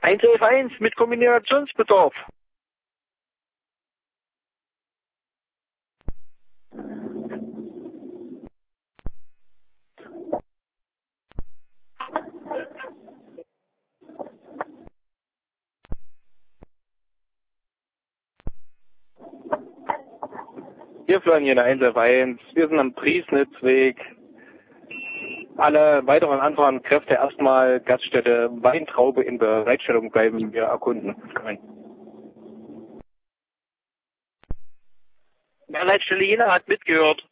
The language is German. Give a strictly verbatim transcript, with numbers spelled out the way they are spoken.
eins elf eins mit Kombinationsbedarf. Hier Florian eins elf eins, wir sind am Priesnitzweg. Alle weiteren Anfragen Kräfte erstmal Gaststätte Weintraube in Bereitstellung bleiben, wir erkunden. Mehrheitsstelle Jena hat mitgehört.